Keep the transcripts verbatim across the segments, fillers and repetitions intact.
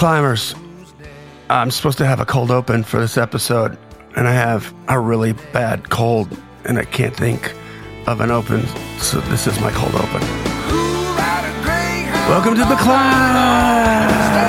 Climbers, I'm supposed to have a cold open for this episode, and I have a really bad cold, and I can't think of an open, so this is my cold open. Welcome to the Climb!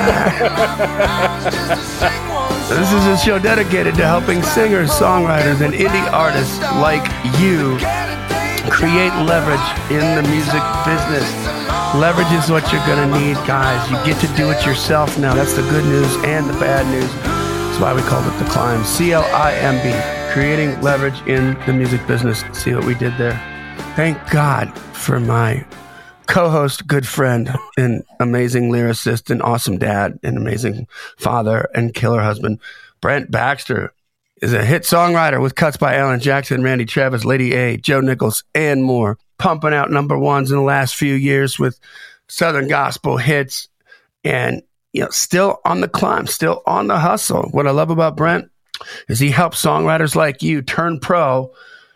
This is a show dedicated to helping singers, songwriters, and indie artists like you create leverage in the music business. Leverage is what you're going to need, guys. You get to do it yourself now. That's the good news and the bad news. That's why we called it The Climb. C L I M B. Creating leverage in the music business. See what we did there? Thank God for my co-host, good friend, and amazing lyricist, and awesome dad, and amazing father, and killer husband. Brent Baxter is a hit songwriter with cuts by Alan Jackson, Randy Travis, Lady A, Joe Nichols, and more. Pumping out number ones in the last few years with Southern gospel hits, and you know, still on the climb, still on the hustle. What I love about Brent is he helps songwriters like you turn pro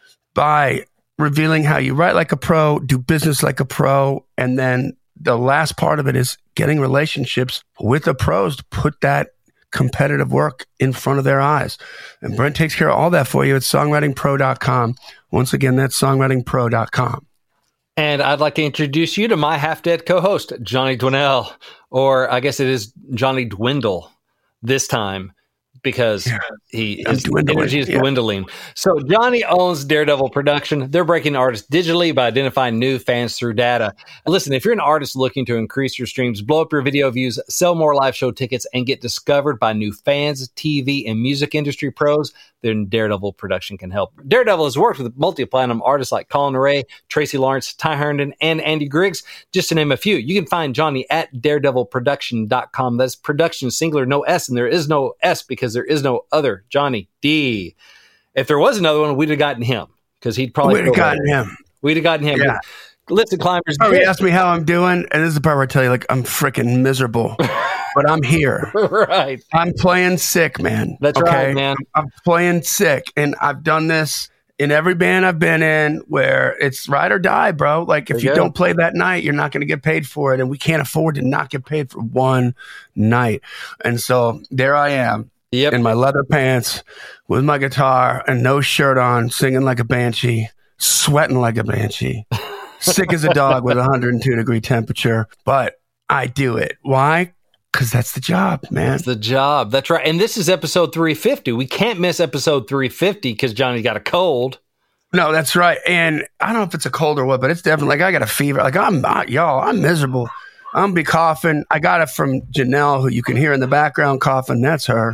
by revealing how you write like a pro, do business like a pro, and then the last part of it is getting relationships with the pros to put that competitive work in front of their eyes. And Brent takes care of all that for you at songwriting pro dot com. Once again, that's songwriting pro dot com. And I'd like to introduce you to my half-dead co-host, Johnny Dwinell, or I guess it is Johnny Dwindle this time, because yeah. he his energy is yeah. dwindling. So Johnny owns Daredevil Production. They're breaking artists digitally by identifying new fans through data. Listen, if you're an artist looking to increase your streams, blow up your video views, sell more live show tickets, and get discovered by new fans, T V, and music industry pros, then Daredevil Production can help. Daredevil has worked with multi-platinum artists like Colin Ray, Tracy Lawrence, Ty Herndon, and Andy Griggs, just to name a few. You can find Johnny at daredevil production dot com. That's production singular, no S, and there is no S because there is no other Johnny D. If there was another one, we'd have gotten him, because he'd probably... We'd have gotten him. We'd have gotten him. Yeah. Listen, Climbers... Oh, he asked me how I'm doing, and this is the part where I tell you, like, I'm freaking miserable. But I'm here. Right. I'm playing sick, man. That's okay? right, man. I'm playing sick. And I've done this in every band I've been in where it's ride or die, bro. Like, if you, you don't play that night, you're not going to get paid for it. And we can't afford to not get paid for one night. And so there I am yep. in my leather pants with my guitar and no shirt on, singing like a banshee, sweating like a banshee, sick as a dog with a one hundred two degree temperature. But I do it. Why? Because that's the job, man. That's the job. That's right. And this is episode three fifty. We can't miss episode three fifty because Johnny's got a cold. No, that's right. And I don't know if it's a cold or what, but it's definitely like I got a fever. Like I'm not, y'all, I'm miserable. I'm going to be coughing. I got it from Janelle, who you can hear in the background coughing. That's her.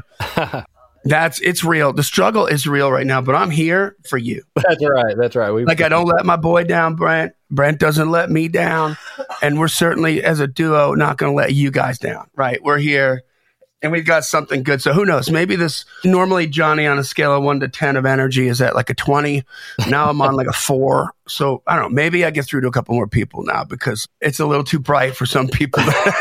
That's, it's real. The struggle is real right now, but I'm here for you. That's right. That's right. We, like I don't let my boy down, Brent. Brent doesn't let me down. And we're certainly, as a duo, not going to let you guys down, right? We're here and we've got something good. So who knows? Maybe this, normally Johnny on a scale of one to ten of energy is at like a twenty. Now I'm on like a four. So I don't know. Maybe I get through to a couple more people now because it's a little too bright for some people.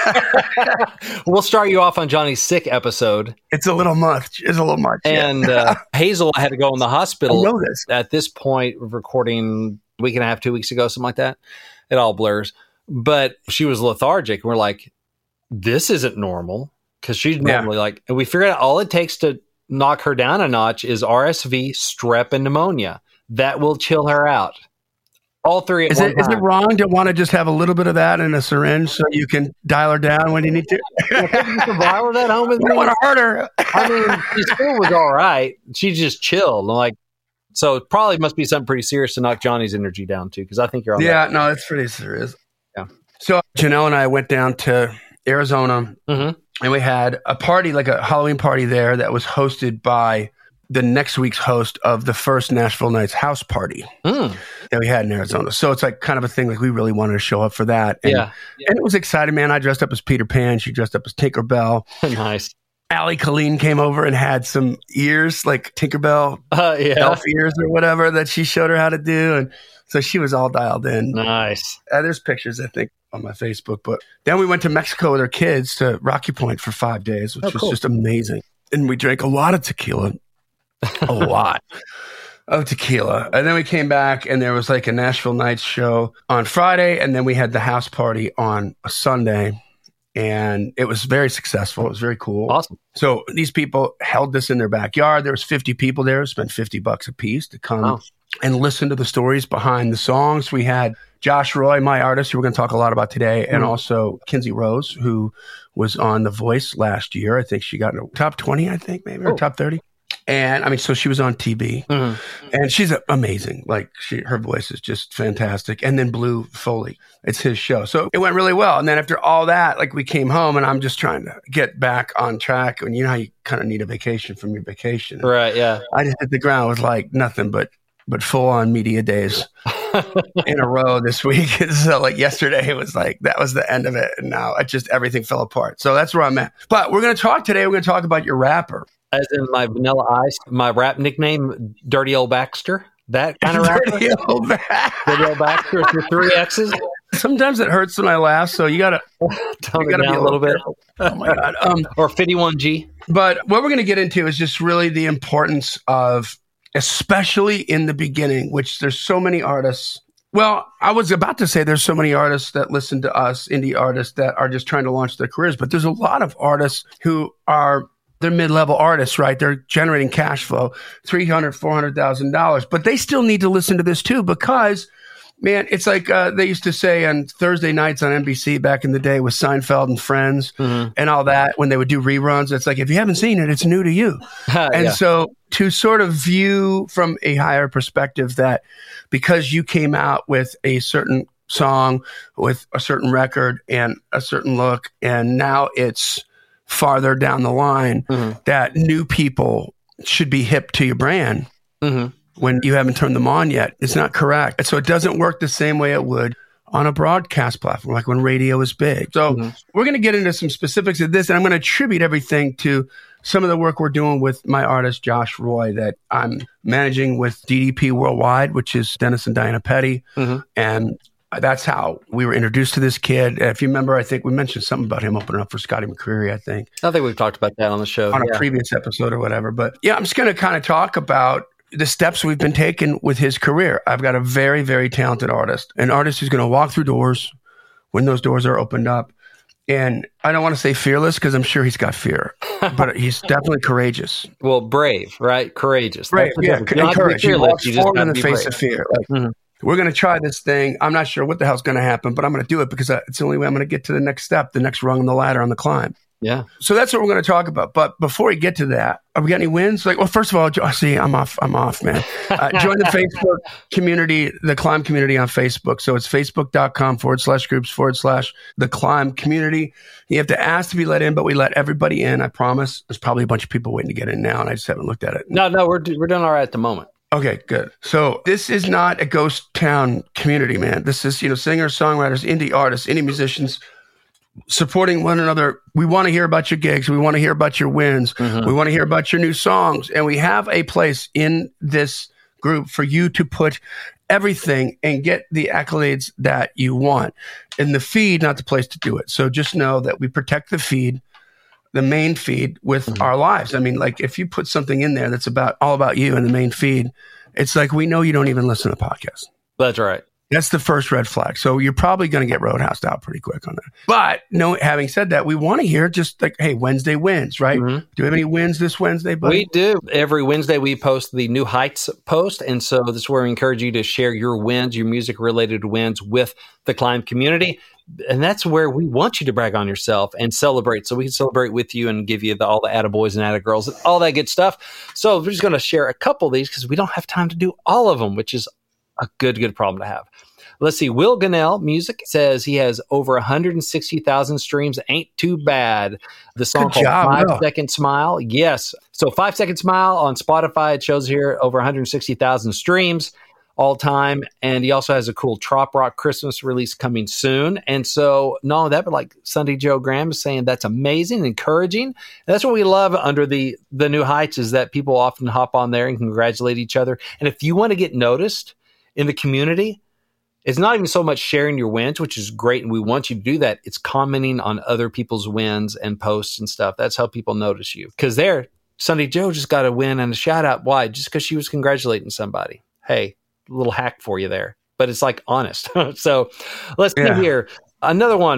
We'll start you off on Johnny's sick episode. It's a little much. It's a little much. And yeah. uh, Hazel had to go in the hospital. I know this. At this point, recording a week and a half, two weeks ago, something like that. It all blurs. But she was lethargic. We're like, this isn't normal. Because she's normally yeah. like, and we figured out all it takes to knock her down a notch is R S V, strep, and pneumonia. That will chill her out. All three at is one it, time. Is it wrong to want to just have a little bit of that in a syringe so you can dial her down when you need to? You can dial that home with me? I don't want to hurt her. I mean, she still was all right. She just chilled. I'm like, so it probably must be something pretty serious to knock Johnny's energy down too, because I think you're on Yeah, that. no, it's pretty serious. Yeah. So Janelle and I went down to Arizona. Mm-hmm. And we had a party, like a Halloween party there that was hosted by the next week's host of the first Nashville Nights house party mm. that we had in Arizona. So it's like kind of a thing, like we really wanted to show up for that. And, yeah. yeah. and it was exciting, man. I dressed up as Peter Pan. She dressed up as Tinkerbell. Nice. Allie Colleen came over and had some ears, like Tinkerbell uh, yeah. elf ears or whatever that she showed her how to do. And so she was all dialed in. Nice. Uh, there's pictures, I think, on my Facebook. But then we went to Mexico with our kids to Rocky Point for five days, which oh, was cool. just amazing. And we drank a lot of tequila, a lot of tequila. And then we came back and there was like a Nashville Nights show on Friday. And then we had the house party on a Sunday. and it was very successful. It was very cool. Awesome. So these people held this in their backyard. There was fifty people there, spent fifty bucks a piece to come wow. and listen to the stories behind the songs. We had Josh Roy, my artist, who we're going to talk a lot about today, and mm-hmm. also Kinsey Rose, who was on The Voice last year. I think she got in the top twenty, I think, maybe, or oh. top thirty. And I mean, so she was on T V, mm-hmm. and she's amazing. Like she, her voice is just fantastic. And then Blue Foley, it's his show. So it went really well. And then after all that, like we came home and I'm just trying to get back on track. And you know how you kind of need a vacation from your vacation. Right. Yeah. I just hit the ground with like nothing but, but full on media days in a row this week. And so like yesterday it was like, that was the end of it. And now it just, everything fell apart. So that's where I'm at. But we're going to talk today. We're going to talk about your rapper. As in my Vanilla Ice, my rap nickname, Dirty Old Baxter. That kind of rapper. Dirty Old Baxter. Dirty Old Baxter with your three X's. Sometimes it hurts when I laugh, so you gotta, you gotta be a little bit. Oh my God. Um, or fifty-one G. But what we're going to get into is just really the importance of, especially in the beginning, which there's so many artists. Well, I was about to say there's so many artists that listen to us, indie artists that are just trying to launch their careers, but there's a lot of artists who are they're mid-level artists, right? They're generating cash flow, three hundred thousand dollars, four hundred thousand dollars. But they still need to listen to this too because, man, it's like uh, they used to say on Thursday nights on N B C back in the day with Seinfeld and Friends mm-hmm. and all that, when they would do reruns, it's like, if you haven't seen it, it's new to you. And yeah. so to sort of view from a higher perspective that because you came out with a certain song, with a certain record and a certain look, and now it's farther down the line mm-hmm. that new people should be hip to your brand mm-hmm. when you haven't turned them on yet. It's not correct. And so it doesn't work the same way it would on a broadcast platform, like when radio is big. So mm-hmm. we're going to get into some specifics of this, and I'm going to attribute everything to some of the work we're doing with my artist, Josh Roy, that I'm managing with D D P Worldwide, which is Dennis and Diana Petty. Mm-hmm. And that's how we were introduced to this kid. If you remember, I think we mentioned something about him opening up for Scotty McCreery, I think. I think we've talked about that on the show. On yeah. a previous episode or whatever. But yeah, I'm just going to kind of talk about the steps we've been taking with his career. I've got a very, very talented artist, an artist who's going to walk through doors when those doors are opened up. And I don't want to say fearless because I'm sure he's got fear, but he's definitely courageous. Well, brave, right? Courageous. Brave, yeah. And courage. He walks forward in the face of fear. Like, mm-hmm. we're going to try this thing. I'm not sure what the hell's going to happen, but I'm going to do it because it's the only way I'm going to get to the next step, the next rung on the ladder on the climb. Yeah. So that's what we're going to talk about. But before we get to that, have we got any wins? Like, well, first of all, see, I'm off. I'm off, man. Uh, join the Facebook community, the Climb community on Facebook. So it's facebook.com forward slash groups forward slash the Climb community. You have to ask to be let in, but we let everybody in. I promise. There's probably a bunch of people waiting to get in now, and I just haven't looked at it. No, no, we're we're doing all right at the moment. Okay, good. So this is not a ghost town community, man. This is, you know, singers, songwriters, indie artists, indie musicians supporting one another. We want to hear about your gigs. We want to hear about your wins. Mm-hmm. We want to hear about your new songs. And we have a place in this group for you to put everything and get the accolades that you want. And the feed, not the place to do it. So just know that we protect the feed, the main feed with mm-hmm. our lives. I mean, like if you put something in there that's about all about you in the main feed, it's like, we know you don't even listen to podcasts. That's right. That's the first red flag. So you're probably going to get roadhoused out pretty quick on that. But no, having said that, we want to hear just like, hey, Wednesday wins, right? Mm-hmm. Do we have any wins this Wednesday, buddy? We do. Every Wednesday we post the New Heights post. And so this is where we encourage you to share your wins, your music-related wins with the Climb community. And that's where we want you to brag on yourself and celebrate. So we can celebrate with you and give you the, all the attaboys and attagirls and all that good stuff. So we're just going to share a couple of these because we don't have time to do all of them, which is a good, good problem to have. Let's see. Will Gunnell Music says he has over one hundred sixty thousand streams. Ain't too bad. The song Good called job, Five Will. Second Smile. Yes. So Five Second Smile on Spotify. It shows here over one hundred sixty thousand streams all time. And he also has a cool Trop Rock Christmas release coming soon. And so not only that, but like Sunday Joe Graham is saying that's amazing, encouraging. And that's what we love under the, the New Heights is that people often hop on there and congratulate each other. And if you want to get noticed in the community, it's not even so much sharing your wins, which is great, and we want you to do that. It's commenting on other people's wins and posts and stuff. That's how people notice you. Because there, Sunday Joe just got a win and a shout out. Why? Just because she was congratulating somebody. Hey, a little hack for you there. But it's like honest. So let's yeah. see here. Another one.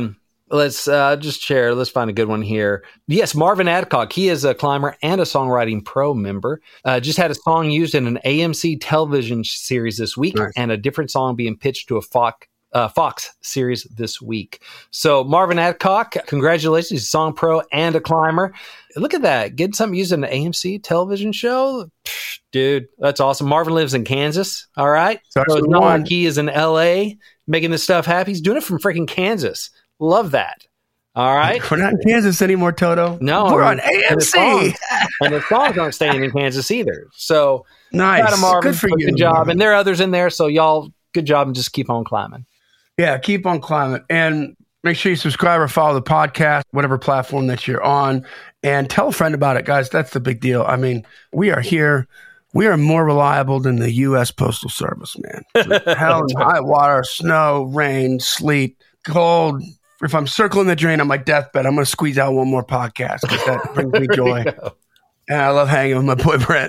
Let's uh, just share. Let's find a good one here. Yes, Marvin Adcock. He is a climber and a Songwriting Pro member. Uh, just had a song used in an A M C television series this week, nice. And a different song being pitched to a Fox, uh, Fox series this week. So Marvin Adcock, congratulations. He's a song pro and a climber. Look at that. Getting something used in an A M C television show? Psh, dude, that's awesome. Marvin lives in Kansas, all right? So it's not like he is in L A making this stuff happen. He's doing it from freaking Kansas. Love that. All right. We're not in Kansas anymore, Toto. No. We're on A M C. And the songs, and the songs aren't staying in Kansas either. So, nice. Marvin, good for you. Good job. And there are others in there. So, y'all, good job and just keep on climbing. Yeah, keep on climbing. And make sure you subscribe or follow the podcast, whatever platform that you're on. And tell a friend about it, guys. That's the big deal. I mean, we are here. We are more reliable than the U S Postal Service, man. Hell and high water, snow, rain, sleet, cold. If I'm circling the drain on my deathbed, I'm going to squeeze out one more podcast because that brings me joy. And I love hanging with my boy Brent.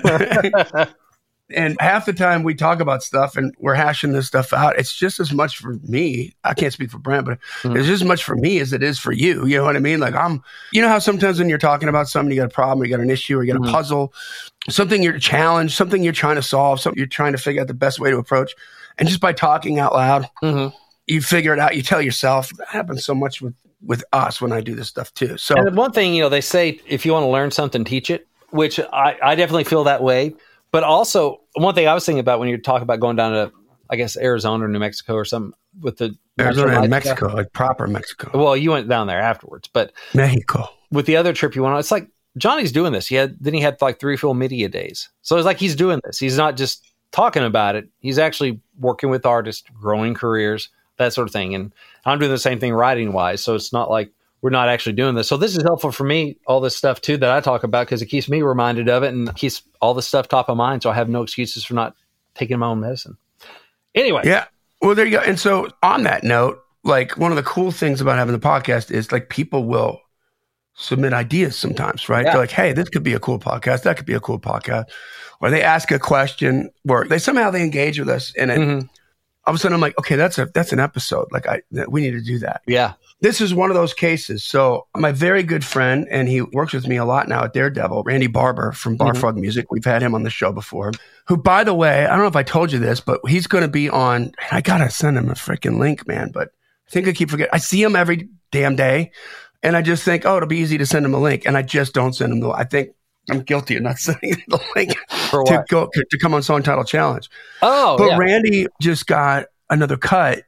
And half the time we talk about stuff and we're hashing this stuff out, it's just as much for me. I can't speak for Brent, but mm-hmm. it's just as much for me as it is for you. You know what I mean? Like I'm, you know how sometimes when you're talking about something, you got a problem, or you got an issue, or you got mm-hmm. a puzzle, something you're challenged, something you're trying to solve, something you're trying to figure out the best way to approach. And just by talking out loud, mm-hmm. you figure it out. You tell yourself. That happens so much with, with us when I do this stuff too. So and one thing, you know, they say, if you want to learn something, teach it, which I, I definitely feel that way. But also one thing I was thinking about when you're talking about going down to, I guess, Arizona or New Mexico or something with the Arizona and Mexico, like proper Mexico. Well, you went down there afterwards, but Mexico with the other trip you went on, it's like Johnny's doing this. He had, then he had like three full media days. So it's like, he's doing this. He's not just talking about it. He's actually working with artists, growing careers, that sort of thing. And I'm doing the same thing writing wise. So it's not like we're not actually doing this. So this is helpful for me, all this stuff too, that I talk about, because it keeps me reminded of it and keeps all this stuff top of mind. So I have no excuses for not taking my own medicine. Anyway. Yeah. Well, there you go. And so on that note, like one of the cool things about having the podcast is like people will submit ideas sometimes, right? Yeah. They're like, hey, this could be a cool podcast. That could be a cool podcast. Or they ask a question where they somehow they engage with us. And then mm-hmm. all of a sudden I'm like, okay, that's a, that's an episode. Like I, we need to do that. Yeah. This is one of those cases. So my very good friend, and he works with me a lot now at Daredevil, Randy Barber from Bar mm-hmm. Frog Music. We've had him on the show before, who, by the way, I don't know if I told you this, but he's going to be on, I got to send him a freaking link, man. But I think I keep forgetting. I see him every damn day. And I just think, oh, it'll be easy to send him a link. And I just don't send him the I think I'm guilty of not sending him the link to go to come on Song Title Challenge. Oh, But yeah. Randy just got another cut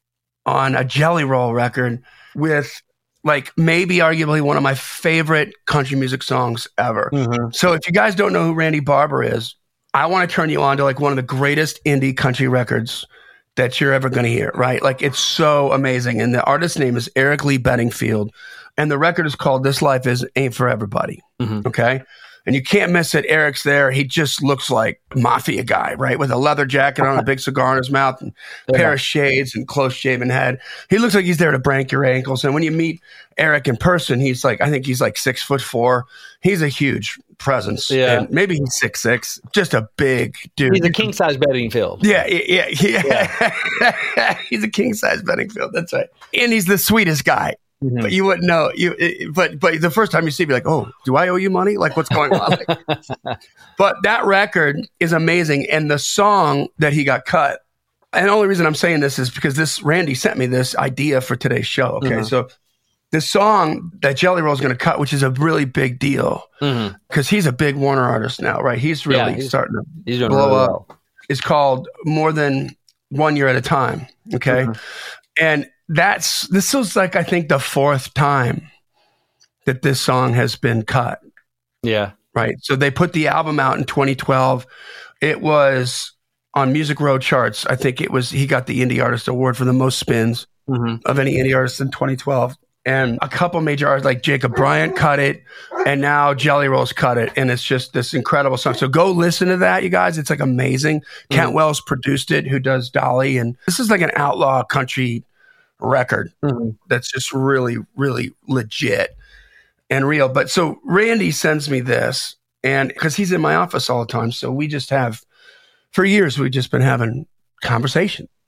on a Jelly Roll record with like maybe arguably one of my favorite country music songs ever. Mm-hmm. So if you guys don't know who Randy Barber is, I want to turn you on to like one of the greatest indie country records that you're ever going to hear, right? Like it's so amazing. And the artist's name is Eric Lee Bedingfield. And the record is called This Life Is Ain't For Everybody. Mm-hmm. Okay. And you can't miss it. Eric's there. He just looks like a mafia guy, right? With a leather jacket on, a big cigar in his mouth, and a yeah. pair of shades and close shaven head. He looks like he's there to break your ankles. And when you meet Eric in person, he's like, I think he's like six foot four. He's a huge presence. Yeah. And maybe he's six, six, just a big dude. He's a king size Bedingfield. Yeah. Yeah. Yeah. yeah. He's a king size Bedingfield. That's right. And he's the sweetest guy. Mm-hmm. But you wouldn't know. You, it, but but the first time you see, me, like, oh, do I owe you money? Like, what's going on? Like, but that record is amazing, and the song that he got cut. And the only reason I'm saying this is because this Randy sent me this idea for today's show. Okay, mm-hmm. so the song that Jelly Roll is going to cut, which is a really big deal, because mm-hmm. he's a big Warner artist now, right? He's really yeah, he's, starting to he's doing blow really up. Well. It's called More Than One Year at a Time. Okay, mm-hmm. and That's this was like I think the fourth time that this song has been cut. Yeah. Right. So they put the album out in twenty twelve. It was on Music Row charts. I think it was he got the Indie Artist Award for the most spins mm-hmm. of any indie artist in twenty twelve. And a couple major artists like Jacob Bryant cut it, and now Jelly Roll's cut it, and it's just this incredible song. So go listen to that, you guys. It's like amazing. Mm-hmm. Kent Wells produced it, who does Dolly, and this is like an outlaw country record mm-hmm. that's just really, really legit and real. But so Randy sends me this, and because he's in my office all the time, so we just have for years we've just been having conversation.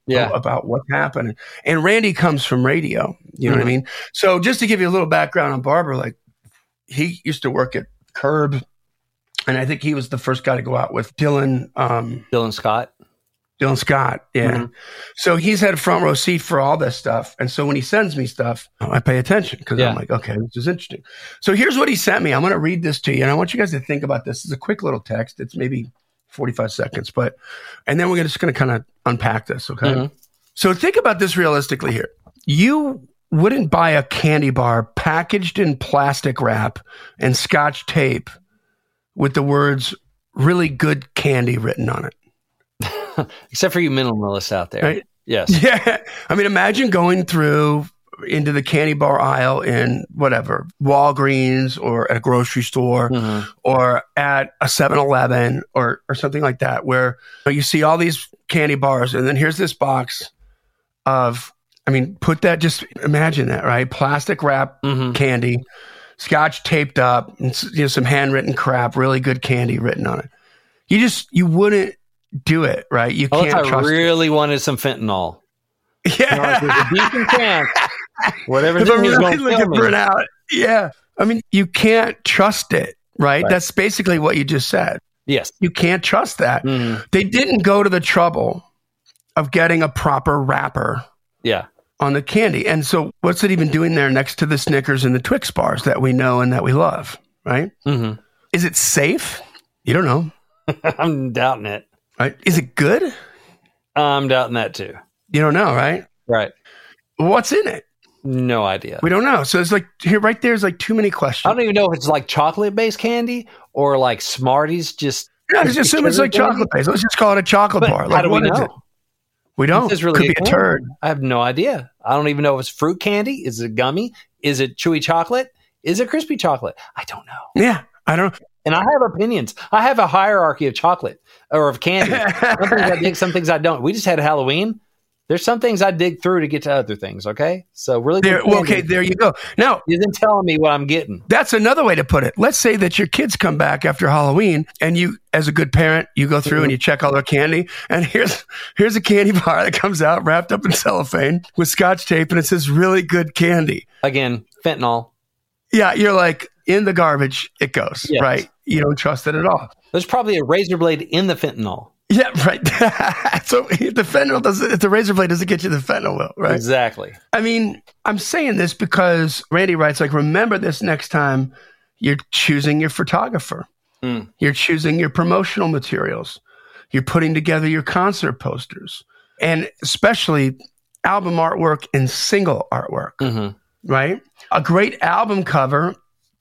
yeah. about what's happening. And Randy comes from radio. You know mm-hmm. what I mean? So just to give you a little background on Barber, like he used to work at Curb, and I think he was the first guy to go out with Dylan. Um, Dylan Scott. Dylan Scott, yeah. Mm-hmm. So he's had a front row seat for all this stuff. And so when he sends me stuff, I pay attention because yeah. I'm like, okay, this is interesting. So here's what he sent me. I'm going to read this to you. And I want you guys to think about this. It's a quick little text. It's maybe forty-five seconds, but, and then we're just going to kind of unpack this, okay? Mm-hmm. So think about this realistically here. You wouldn't buy a candy bar packaged in plastic wrap and Scotch tape with the words really good candy written on it. Except for you minimalists out there. Right? Yes. Yeah. I mean, imagine going through into the candy bar aisle in whatever, Walgreens or at a grocery store mm-hmm. or at a seven eleven or, or something like that, where you see all these candy bars and then here's this box of, I mean, put that, just imagine that, right? Plastic wrap mm-hmm. candy, Scotch taped up, and, you know, some handwritten crap, really good candy written on it. You just, you wouldn't do it, right? You well, can't I trust really it. wanted some fentanyl. Yeah. You know, there's a decent chance. Whatever if I'm really looking me. for it out. Yeah. I mean, you can't trust it, right? right? That's basically what you just said. Yes. You can't trust that. Mm-hmm. They didn't go to the trouble of getting a proper wrapper yeah. on the candy. And so what's it even doing there next to the Snickers and the Twix bars that we know and that we love, right? Mm-hmm. Is it safe? You don't know. I'm doubting it. Right? Is it good? I'm doubting that too. You don't know, right? Right. What's in it? No idea. We don't know. So it's like, here, right there's like too many questions. I don't even know if it's like chocolate-based candy or like Smarties. Just yeah, let's just assume it's like chocolate-based. Let's just call it a chocolate but bar. How like, do we know? We don't. This is really Could be a turd. I have no idea. I don't even know if it's fruit candy. Is it gummy? Is it chewy chocolate? Is it crispy chocolate? I don't know. Yeah, I don't. And I have opinions. I have a hierarchy of chocolate or of candy. Some things I dig, some things I don't. We just had Halloween. There's some things I dig through to get to other things, okay? So really there, well, okay, there you go. Now, you isn't telling me what I'm getting. That's another way to put it. Let's say that your kids come back after Halloween and you, as a good parent, you go through mm-hmm. and you check all their candy and here's here's a candy bar that comes out wrapped up in cellophane with Scotch tape and it says really good candy. Again, fentanyl. Yeah, you're like, in the garbage it goes, yes. right? You don't trust it at all. There's probably a razor blade in the fentanyl. Yeah, right. So the fentanyl doesn't, if the razor blade doesn't get you, the fentanyl will, right? Exactly. I mean, I'm saying this because Randy writes, like, remember this next time you're choosing your photographer. Mm. You're choosing your promotional materials. You're putting together your concert posters. And especially album artwork and single artwork, mm-hmm. right? A great album cover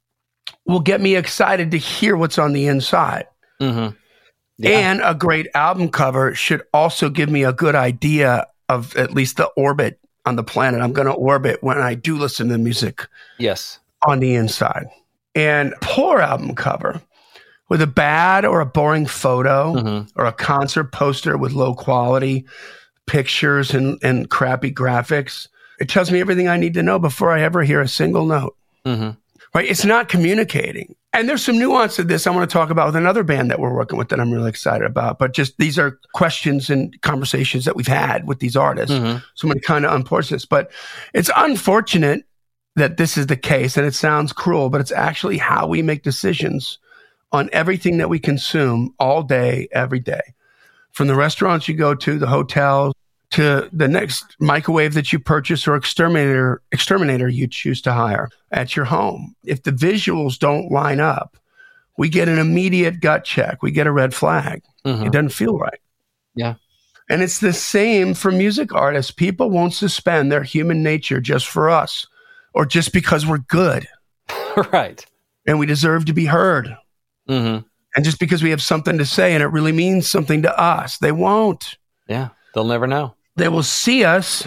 will get me excited to hear what's on the inside. Mm-hmm. Yeah. And a great album cover should also give me a good idea of at least the orbit on the planet I'm going to orbit when I do listen to music. Yes. On the inside. And poor album cover with a bad or a boring photo mm-hmm. or a concert poster with low quality pictures and, and crappy graphics. It tells me everything I need to know before I ever hear a single note. Mm-hmm. Right? It's not communicating. And there's some nuance to this I want to talk about with another band that we're working with that I'm really excited about. But just these are questions and conversations that we've had with these artists. Mm-hmm. So I'm going to kind of unforce this. But it's unfortunate that this is the case. And it sounds cruel, but it's actually how we make decisions on everything that we consume all day, every day. From the restaurants you go to, the hotels, to the next microwave that you purchase or exterminator exterminator you choose to hire at your home. If the visuals don't line up, we get an immediate gut check. We get a red flag. Mm-hmm. It doesn't feel right. Yeah. And it's the same for music artists. People won't suspend their human nature just for us or just because we're good. Right. And we deserve to be heard. Mm-hmm. And just because we have something to say and it really means something to us, they won't. Yeah. They'll never know. They will see us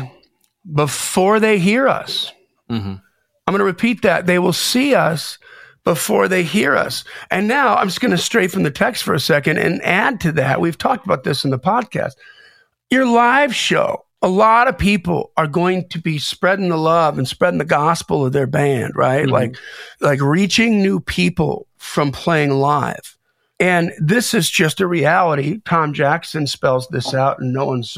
before they hear us. Mm-hmm. I'm going to repeat that. They will see us before they hear us. And now I'm just going to stray from the text for a second and add to that. We've talked about this in the podcast. Your live show, a lot of people are going to be spreading the love and spreading the gospel of their band, right? Mm-hmm. Like, like reaching new people from playing live. And this is just a reality. Tom Jackson spells this out in no uncertain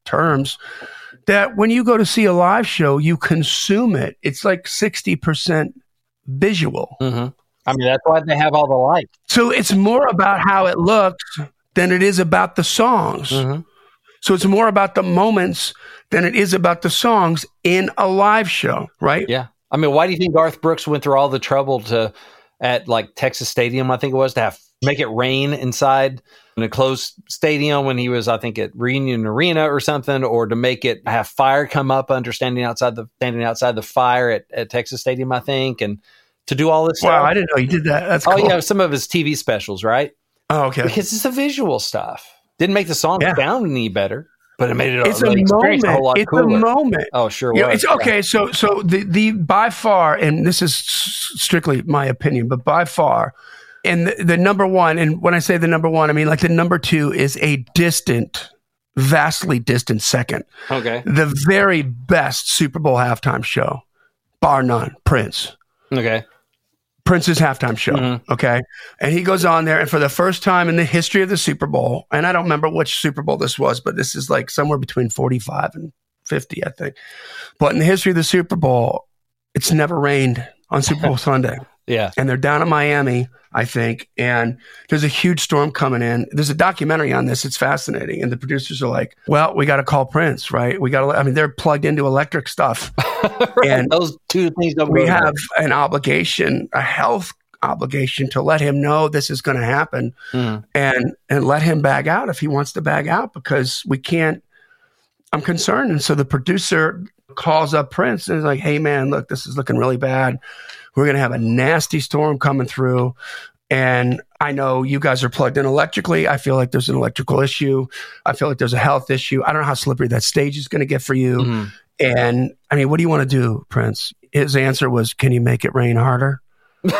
terms, that when you go to see a live show, you consume it. It's like sixty percent visual. Mm-hmm. I mean, that's why they have all the lights. So it's more about how it looks than it is about the songs. Mm-hmm. So it's more about the moments than it is about the songs in a live show, right? Yeah. I mean, why do you think Garth Brooks went through all the trouble to, at like Texas Stadium, I think it was, to have make it rain inside in a closed stadium when he was, I think, at Reunion Arena or something, or to make it have fire come up under standing outside the standing outside the fire at, at Texas Stadium, I think, and to do all this wow, stuff. Wow, I didn't know he did that. That's oh, cool. yeah, some of his T V specials, right? Oh, okay. Because it's the visual stuff. Didn't make the song yeah. sound any better, but it made it it's a, a moment. A whole lot it's cooler. a moment. Oh, sure. You know, was. it's okay. Yeah. So, so the the by far, and this is strictly my opinion, but by far, and the, the number one, and when I say the number one, I mean like the number two is a distant, vastly distant second. Okay. The very best Super Bowl halftime show, bar none, Prince. Okay. Prince's halftime show. Mm-hmm. Okay. And he goes on there, and for the first time in the history of the Super Bowl, and I don't remember which Super Bowl this was, but this is like somewhere between forty-five and fifty, I think. But in the history of the Super Bowl, it's never rained on Super Bowl Sunday. Yeah. And they're down in Miami, I think. And there's a huge storm coming in. There's a documentary on this. It's fascinating. And the producers are like, well, we got to call Prince, right? We got to, I mean, they're plugged into electric stuff. Right. And those two things don't we have an obligation, a health obligation to let him know this is going to happen mm. and, and let him bag out if he wants to bag out, because we can't, I'm concerned. And so the producer calls up Prince and is like, hey man, look, this is looking really bad. We're going to have a nasty storm coming through. And I know you guys are plugged in electrically. I feel like there's an electrical issue. I feel like there's a health issue. I don't know how slippery that stage is going to get for you. Mm-hmm. And I mean, what do you want to do, Prince? His answer was, can you make it rain harder? and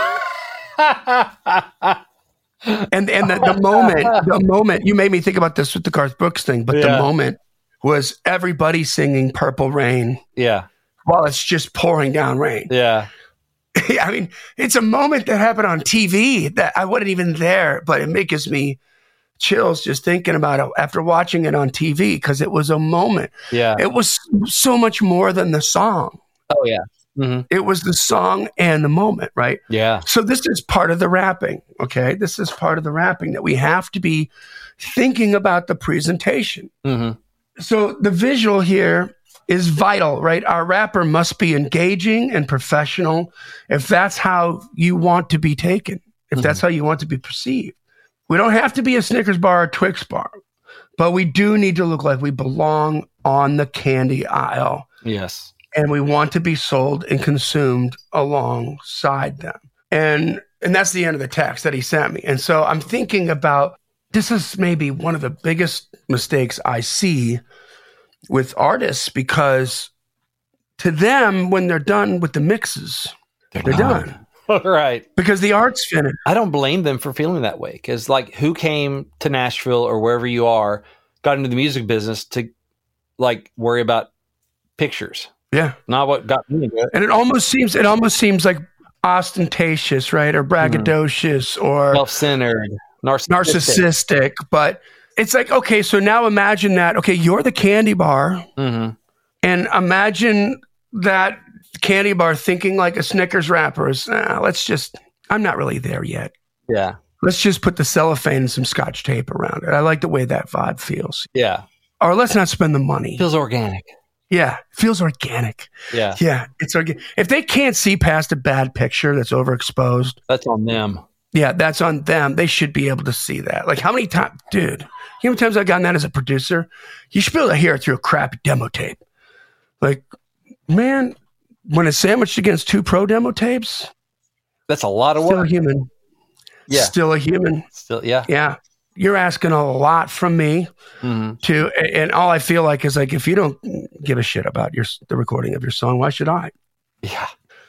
and the, the moment, the moment, you made me think about this with the Garth Brooks thing, but yeah. the moment was everybody singing Purple Rain. Yeah. While it's just pouring down rain. Yeah. I mean, it's a moment that happened on T V that I wasn't even there, but it gives me chills just thinking about it after watching it on T V, because it was a moment. Yeah. It was so much more than the song. Oh, yeah. Mm-hmm. It was the song and the moment, right? Yeah. So this is part of the rapping, okay? This is part of the rapping that we have to be thinking about the presentation. Mm-hmm. So the visual here is vital, right? Our rapper must be engaging and professional if that's how you want to be taken, if mm-hmm. that's how you want to be perceived. We don't have to be a Snickers bar or Twix bar, but we do need to look like we belong on the candy aisle. Yes. And we want to be sold and consumed alongside them. And and that's the end of the text that he sent me. And so I'm thinking about, this is maybe one of the biggest mistakes I see with artists, because to them, when they're done with the mixes, they're, they're done. Right. Because the art's finished. I don't blame them for feeling that way, because like, who came to Nashville or wherever you are, got into the music business to like worry about pictures? Yeah. Not what got me into it. And it almost seems, it almost seems like ostentatious, right? Or braggadocious mm-hmm. or self-centered, narcissistic. narcissistic. But it's like, okay, so now imagine that, okay, you're the candy bar, mm-hmm. and imagine that candy bar thinking like a Snickers wrapper is, ah, let's just, I'm not really there yet. Yeah. Let's just put the cellophane and some Scotch tape around it. I like the way that vibe feels. Yeah. Or let's not spend the money. Feels organic. Yeah. Feels organic. Yeah. Yeah. It's organic. If they can't see past a bad picture that's overexposed, that's on them. Yeah, that's on them. They should be able to see that. Like, how many times, dude, you know how many times I've gotten that as a producer? You should be able to hear it through a crappy demo tape. Like, man, when it's sandwiched against two pro demo tapes, that's a lot of still work. Still a human. Yeah. Still a human. Still, yeah. Yeah. You're asking a lot from me mm-hmm. to, and all I feel like is like, if you don't give a shit about your the recording of your song, why should I? Yeah.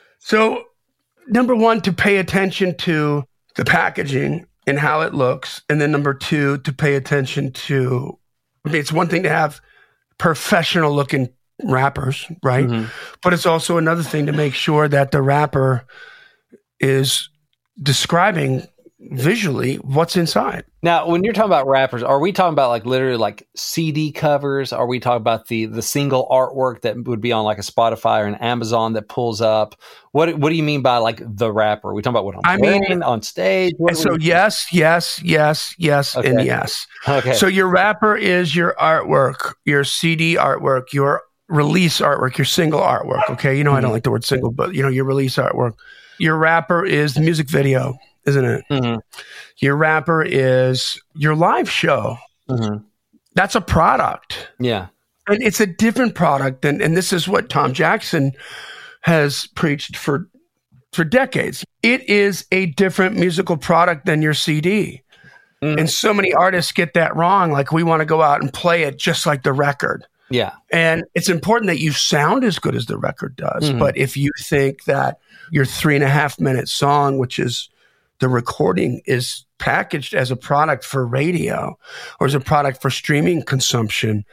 So, number one, to pay attention to the packaging and how it looks. And then number two, to pay attention to, I mean, it's one thing to have professional looking rappers, right? Mm-hmm. But it's also another thing to make sure that the rapper is describing visually what's inside. Now, when you're talking about rappers, are we talking about like literally like C D covers? Are we talking about the the single artwork that would be on like a Spotify or an Amazon that pulls up? What What do you mean by like the rapper? Are we talking about what I'm I wearing mean, on stage? What so we- yes, yes, yes, yes, Okay. and yes. Okay. So your rapper is your artwork, your C D artwork, your release artwork, your single artwork. Okay, you know, mm-hmm. I don't like the word single, but you know, your release artwork. Your rapper is the music video, isn't it? Mm-hmm. Your rapper is your live show. Mm-hmm. That's a product. Yeah. And it's a different product than, and this is what Tom Jackson has preached for, for decades. It is a different musical product than your C D. Mm-hmm. And so many artists get that wrong. Like we want to go out and play it just like the record. Yeah. And it's important that you sound as good as the record does. Mm-hmm. But if you think that your three and a half minute song, which is the recording, is packaged as a product for radio or as a product for streaming consumption,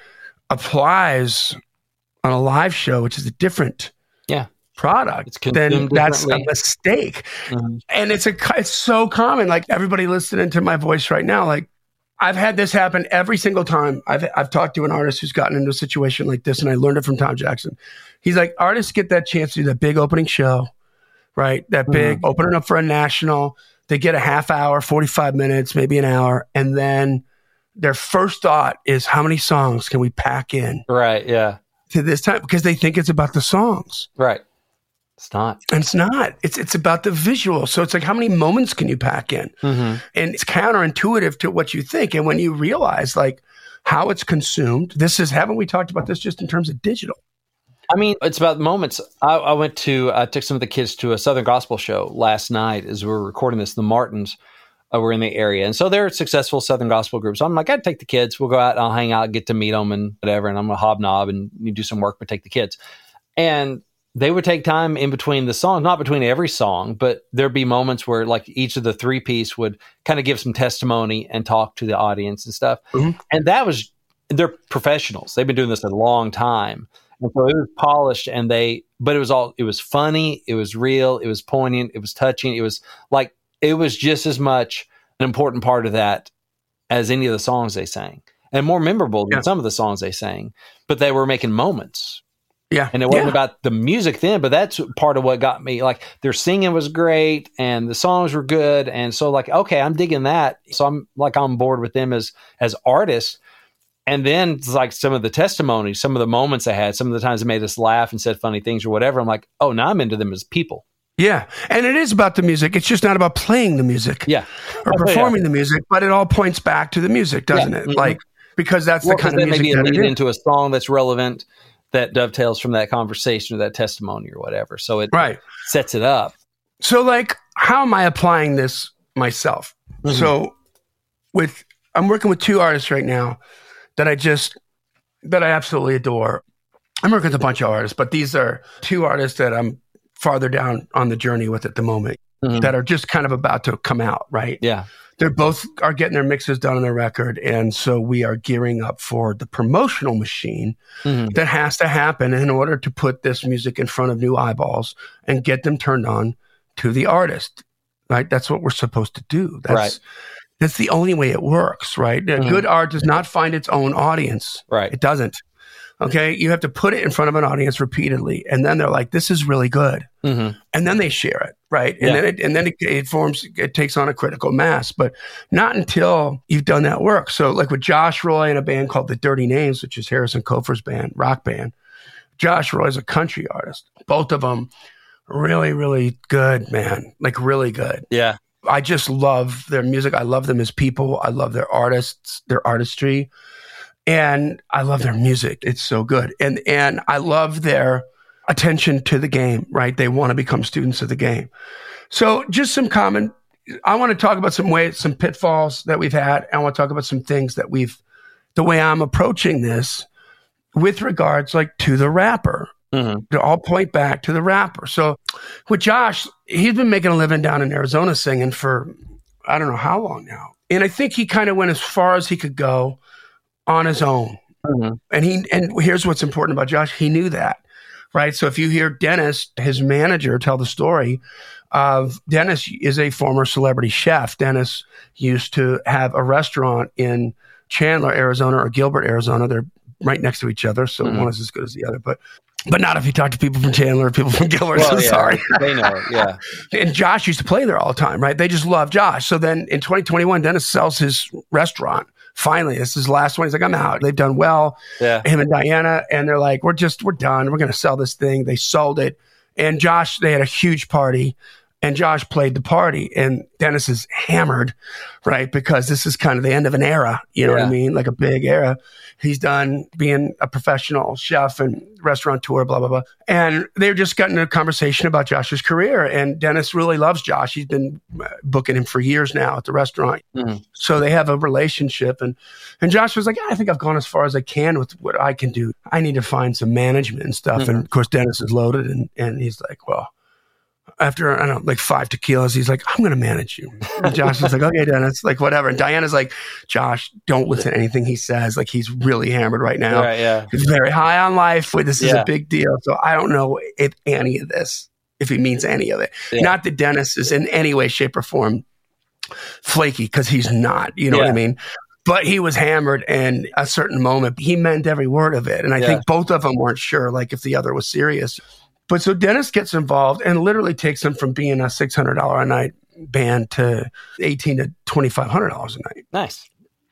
applies on a live show, which is a different yeah. product, then that's a mistake. Mm-hmm. And it's a it's so common. Like everybody listening to my voice right now, like I've had this happen every single time. I've I've talked to an artist who's gotten into a situation like this, and I learned it from Tom Jackson. He's like, artists get that chance to do that big opening show, right? That big mm-hmm. opening up for a national. They get a half hour, forty-five minutes, maybe an hour, and then their first thought is, how many songs can we pack in? Right, yeah. To this time, because they think it's about the songs. Right. It's not. And it's not. It's it's about the visual. So it's like, how many moments can you pack in? Mm-hmm. And it's counterintuitive to what you think. And when you realize like how it's consumed, this is, haven't we talked about this just in terms of digital? I mean, it's about moments. I, I went to, I took some of the kids to a Southern Gospel show last night as we were recording this. The Martins uh, were in the area. And so they're a successful Southern Gospel group. So I'm like, I'd take the kids. We'll go out and I'll hang out, get to meet them and whatever. And I'm going to hobnob and you do some work, but take the kids. And they would take time in between the songs, not between every song, but there'd be moments where like each of the three piece would kind of give some testimony and talk to the audience and stuff. Mm-hmm. And that was, they're professionals. They've been doing this a long time. And so it was polished and they, but it was all, it was funny. It was real. It was poignant. It was touching. It was like, it was just as much an important part of that as any of the songs they sang, and more memorable than yeah. some of the songs they sang, but they were making moments. Yeah. And it wasn't yeah. about the music then, but that's part of what got me. Like their singing was great and the songs were good. And so like, okay, I'm digging that. So I'm like on board with them as, as artists. And then it's like some of the testimonies, some of the moments I had, some of the times they made us laugh and said funny things or whatever. I'm like, oh, now I'm into them as people. Yeah. And it is about the music. It's just not about playing the music. Yeah. Or performing yeah. the music, but it all points back to the music, doesn't yeah. it? Mm-hmm. Like, because that's well, the kind of music maybe that lead it is. into a song that's relevant that dovetails from that conversation or that testimony or whatever. So it right. sets it up. So like, how am I applying this myself? Mm-hmm. So with, I'm working with two artists right now that I just, that I absolutely adore. I'm working with a bunch of artists, but these are two artists that I'm farther down on the journey with at the moment mm-hmm. that are just kind of about to come out, right? Yeah. They're both are getting their mixes done on their record. And so we are gearing up for the promotional machine mm-hmm. that has to happen in order to put this music in front of new eyeballs and get them turned on to the artist, right? That's what we're supposed to do. That's, right. That's the only way it works, right? Mm-hmm. Good art does not find its own audience. Right. It doesn't. Okay. You have to put it in front of an audience repeatedly. And then they're like, this is really good. Mm-hmm. And then they share it. Right. And yeah. then it, and then it, it forms, it takes on a critical mass, but not until you've done that work. So like with Josh Roy and a band called The Dirty Names, which is Harrison Kofer's band, rock band. Josh Roy is a country artist. Both of them really, really good, man. Like really good. Yeah. I just love their music. I love them as people. I love their artists, their artistry. And I love their music. It's so good. And and I love their attention to the game, right? They want to become students of the game. So just some common, I want to talk about some ways, some pitfalls that we've had. I want to talk about some things that we've, the way I'm approaching this with regards like to the rapper. Mm-hmm. To all point back to the rapper. So with Josh, he's been making a living down in Arizona singing for, I don't know how long now. And I think he kind of went as far as he could go on his own. Mm-hmm. And he, and here's what's important about Josh. He knew that, right? So if you hear Dennis, his manager, tell the story of Dennis is a former celebrity chef. Dennis used to have a restaurant in Chandler, Arizona, or Gilbert, Arizona. They're right next to each other, so mm-hmm. one is as good as the other. But but not if you talk to people from Chandler or people from Gilbert. Well, so yeah, sorry. They know, yeah. And Josh used to play there all the time, right? They just love Josh. So then in twenty twenty-one, Dennis sells his restaurant. Finally, this is his last one. He's like, I'm out. They've done well. Yeah. Him and Diana. And they're like, we're just, we're done. We're going to sell this thing. They sold it. And Josh, they had a huge party. And Josh played the party, and Dennis is hammered, right? Because this is kind of the end of an era, you know yeah. what I mean? Like a big era. He's done being a professional chef and restaurateur, blah, blah, blah. And they're just getting a conversation about Josh's career. And Dennis really loves Josh. He's been booking him for years now at the restaurant. Mm-hmm. So they have a relationship. And, and Josh was like, I think I've gone as far as I can with what I can do. I need to find some management and stuff. Mm-hmm. And of course, Dennis is loaded. And, and he's like, well, after, I don't know, like five tequilas, he's like, I'm going to manage you. And Josh is like, okay, Dennis, like whatever. And Diana's like, Josh, don't listen to anything he says. Like he's really hammered right now. Right, yeah. He's very high on life. This is yeah. a big deal. So I don't know if any of this, if he means any of it. Yeah. Not that Dennis is in any way, shape, or form flaky, because he's not, you know yeah. what I mean? But he was hammered, and a certain moment, he meant every word of it. And I yeah. think both of them weren't sure, like if the other was serious. But so Dennis gets involved and literally takes him from being a six hundred dollars a night band to eighteen to twenty-five hundred dollars a night. Nice.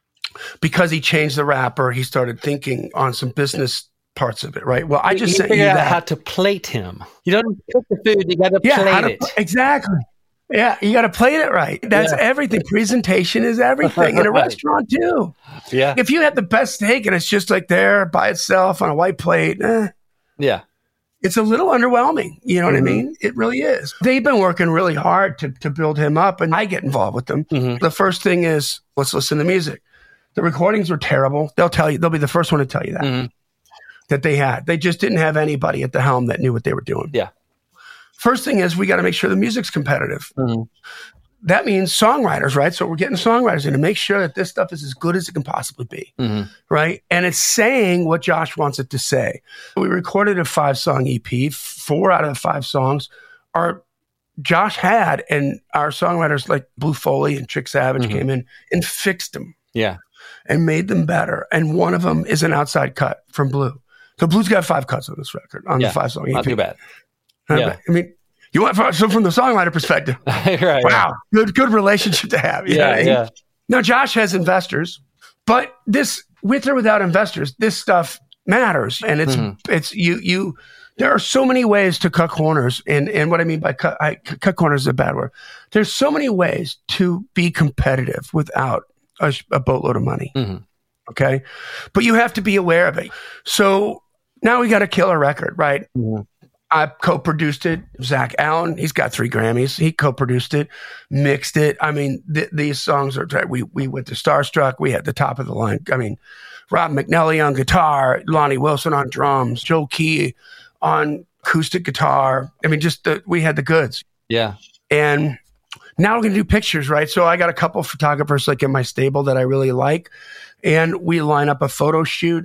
Because he changed the rapper, he started thinking on some business parts of it, right? Well, I just you sent you figure out that. how to plate him. You don't cook the food, you got to yeah, plate to, it. Exactly. Yeah, you got to plate it right. That's yeah. everything. Presentation is everything in a right. restaurant too. Yeah. If you have the best steak and it's just like there by itself on a white plate, eh, yeah. it's a little underwhelming. You know what mm-hmm. I mean? It really is. They've been working really hard to, to build him up, and I get involved with them. Mm-hmm. The first thing is, let's listen to music. The recordings were terrible. They'll tell you, they'll be the first one to tell you that, mm-hmm. that they had. They just didn't have anybody at the helm that knew what they were doing. Yeah. First thing is, we got to make sure the music's competitive. Mm-hmm. That means songwriters, right? So we're getting songwriters in to make sure that this stuff is as good as it can possibly be, mm-hmm. right? And it's saying what Josh wants it to say. We recorded a five-song E P. Four out of the five songs are Josh had, and our songwriters like Blue Foley and Trick Savage mm-hmm. came in and fixed them. Yeah. And made them better. And one of them is an outside cut from Blue. So Blue's got five cuts on this record, on yeah, the five-song E P. Not too bad. Yeah. I mean, you want so from the songwriter perspective, right, wow, yeah. good good relationship to have. You yeah, know what I mean? yeah. Now Josh has investors, but this with or without investors, this stuff matters, and it's mm-hmm. it's you you. There are so many ways to cut corners, and and what I mean by cut I, cut corners is a bad word. There's so many ways to be competitive without a, a boatload of money. Mm-hmm. Okay, but you have to be aware of it. So now we got a killer record, right? Mm-hmm. I co-produced it. Zach Allen, he's got three Grammys. He co-produced it, mixed it. I mean, th- these songs are, we we went to Starstruck. We had the top of the line. I mean, Rob McNally on guitar, Lonnie Wilson on drums, Joe Key on acoustic guitar. I mean, just the, we had the goods. Yeah. And now we're going to do pictures, right? So I got a couple photographers like in my stable that I really like. And we line up a photo shoot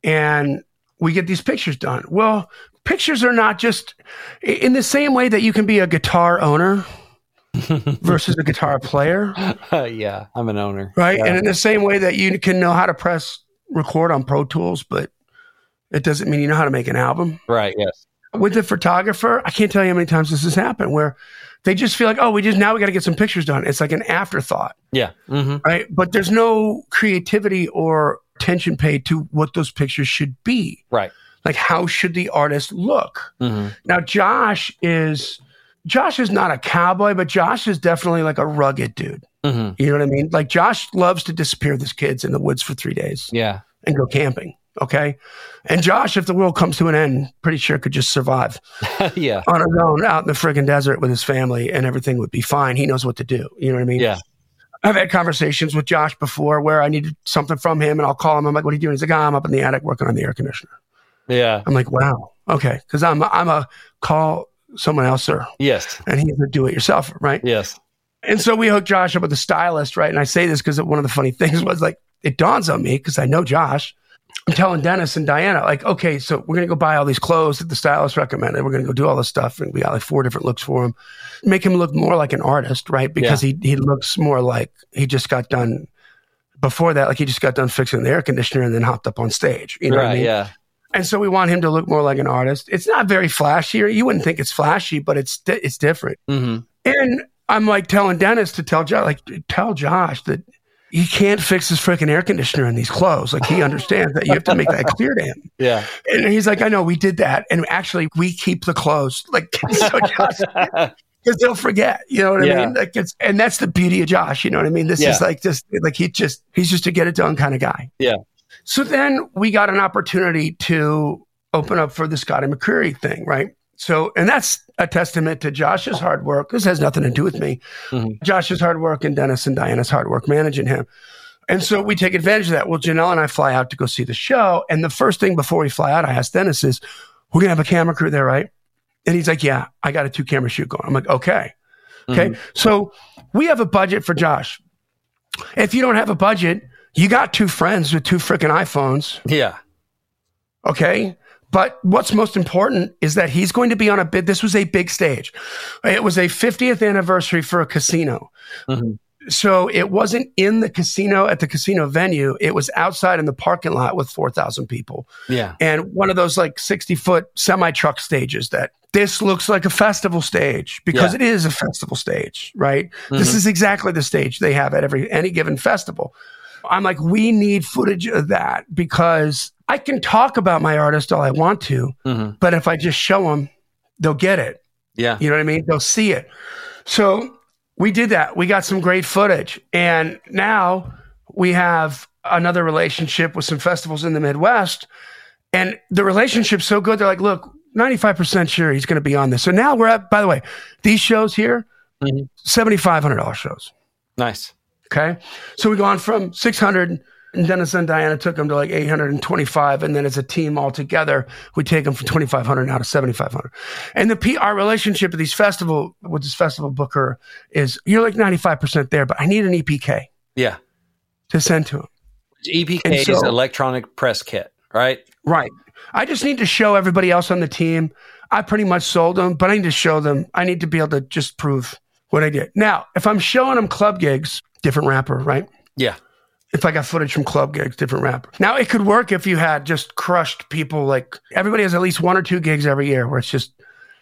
and we get these pictures done. Well, pictures are not just in the same way that you can be a guitar owner versus a guitar player. Uh, yeah, I'm an owner. Right. Yeah. And in the same way that you can know how to press record on Pro Tools, but it doesn't mean you know how to make an album. Right. Yes. With the photographer, I can't tell you how many times this has happened where they just feel like, oh, we just, now we got to get some pictures done. It's like an afterthought. Yeah. Mm-hmm. Right. But there's no creativity or attention paid to what those pictures should be. Right. Like, how should the artist look? Mm-hmm. Now, Josh is, Josh is not a cowboy, but Josh is definitely like a rugged dude. Mm-hmm. You know what I mean? Like, Josh loves to disappear with his kids in the woods for three days. Yeah. And go camping. Okay. And Josh, if the world comes to an end, pretty sure could just survive yeah. on his own out in the friggin' desert with his family, and everything would be fine. He knows what to do. You know what I mean? Yeah. I've had conversations with Josh before where I needed something from him, and I'll call him. I'm like, what are you doing? He's like, oh, I'm up in the attic working on the air conditioner. Yeah. I'm like, wow. Okay. Cause I'm, I'm a call someone else, sir. Yes. And he's a do-it-yourself, right? Yes. And so we hooked Josh up with a stylist, right? And I say this because one of the funny things was like, it dawns on me because I know Josh. I'm telling Dennis and Diana, like, okay, so we're going to go buy all these clothes that the stylist recommended. We're going to go do all this stuff. And we got like four different looks for him. Make him look more like an artist, right? Because yeah. he he looks more like he just got done, before that, like he just got done fixing the air conditioner and then hopped up on stage. You know right, what I mean? Yeah. And so we want him to look more like an artist. It's not very flashy. You wouldn't think it's flashy, but it's it's different. Mm-hmm. And I'm like telling Dennis to tell Josh, like, tell Josh that he can't fix his freaking air conditioner in these clothes. Like, he understands that you have to make that clear to him. Yeah. And he's like, I know, we did that. And actually, we keep the clothes. Like, so Josh, because they'll forget, you know what I yeah. mean? Like, it's, and that's the beauty of Josh, you know what I mean? This yeah. is like just, like, he just, he's just a get it done kind of guy. Yeah. So then we got an opportunity to open up for the Scotty McCreery thing, right? So, and that's a testament to Josh's hard work. This has nothing to do with me. Mm-hmm. Josh's hard work and Dennis and Diana's hard work managing him. And so we take advantage of that. Well, Janelle and I fly out to go see the show. And the first thing before we fly out, I asked Dennis is, we're going to have a camera crew there, right? And he's like, yeah, I got a two camera shoot going. I'm like, okay. Okay. Mm-hmm. So we have a budget for Josh. If you don't have a budget, you got two friends with two freaking iPhones. Yeah. Okay. But what's most important is that he's going to be on a bid. This was a big stage. It was a fiftieth anniversary for a casino. Mm-hmm. So it wasn't in the casino at the casino venue. It was outside in the parking lot with four thousand people. Yeah. And one of those like sixty foot semi truck stages that this looks like a festival stage because yeah. it is a festival stage, right? Mm-hmm. This is exactly the stage they have at every, any given festival. I'm like, we need footage of that because I can talk about my artist all I want to, mm-hmm. but if I just show them, they'll get it. Yeah. You know what I mean? They'll see it. So we did that. We got some great footage. And now we have another relationship with some festivals in the Midwest. And the relationship's so good. They're like, look, ninety-five percent sure he's going to be on this. So now we're at, by the way, these shows here, mm-hmm. seven thousand five hundred dollars shows. Nice. Okay. So we go on from six hundred, and Dennis and Diana took them to like eight hundred twenty-five. And then as a team all together, we take them from twenty-five hundred now to seventy-five hundred. And the P R relationship with these festival, with this festival booker is you're like ninety-five percent there, but I need an E P K. Yeah. To send to him. E P K so, is electronic press kit, right? Right. I just need to show everybody else on the team. I pretty much sold them, but I need to show them. I need to be able to just prove what I did. Now, if I'm showing them club gigs, different rapper, right? Yeah. If I got footage from club gigs, different rapper. Now, it could work if you had just crushed people. Like, everybody has at least one or two gigs every year where it's just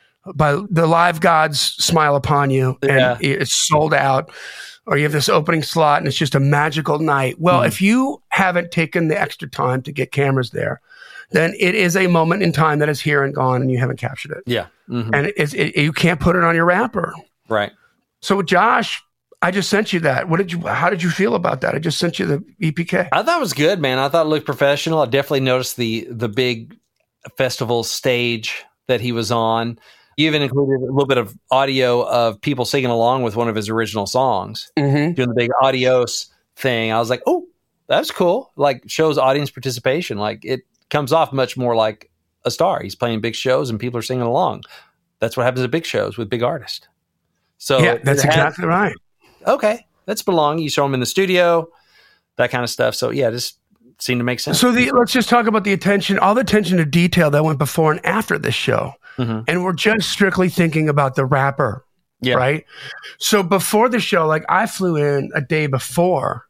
by the live gods smile upon you and yeah. it's sold out. Or you have this opening slot and it's just a magical night. Well, mm. if you haven't taken the extra time to get cameras there, then it is a moment in time that is here and gone and you haven't captured it. Yeah. Mm-hmm. And it's, it, you can't put it on your wrapper. Right. So with Josh, I just sent you that. What did you, how did you feel about that? I just sent you the E P K. I thought it was good, man. I thought it looked professional. I definitely noticed the, the big festival stage that he was on. You even included a little bit of audio of people singing along with one of his original songs, mm-hmm. doing the big adios thing. I was like, oh, that's cool. Like, shows audience participation. Like, it comes off much more like a star. He's playing big shows and people are singing along. That's what happens at big shows with big artists. So yeah, that's exactly right. Okay, that's belong. You show them in the studio, that kind of stuff. So yeah, just seemed to make sense. So the, let's just talk about the attention, all the attention to detail that went before and after this show. Mm-hmm. And we're just strictly thinking about the rapper, yeah. right? So before the show, like I flew in a day before